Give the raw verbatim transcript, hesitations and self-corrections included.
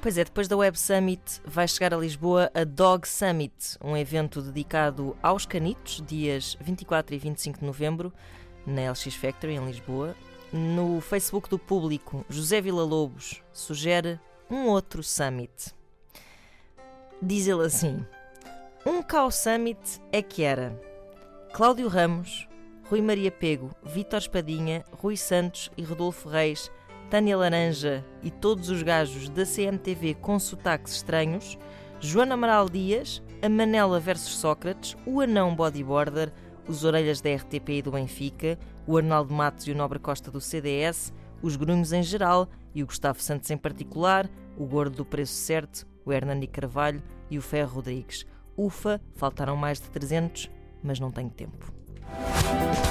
Pois é, depois da Web Summit vai chegar a Lisboa a Dog Summit, um evento dedicado aos canitos, dias vinte e quatro e vinte e cinco de novembro, na L X Factory, em Lisboa. No Facebook do Público, José Villa-Lobos sugere um outro summit. Diz ele assim: um Cow Summit é que era Cláudio Ramos, Rui Maria Pego, Vítor Espadinha, Rui Santos e Rodolfo Reis, Tânia Laranja e todos os gajos da C M T V com sotaques estranhos, Joana Amaral Dias, a Manela versus Sócrates, o Anão Bodyboarder, os Orelhas da R T P e do Benfica, o Arnaldo Matos e o Nobre Costa do C D S, os Grunhos em geral e o Gustavo Santos em particular, o Gordo do Preço Certo, o Hernani Carvalho e o Ferro Rodrigues. Ufa, faltaram mais de trezentos, mas não tenho tempo.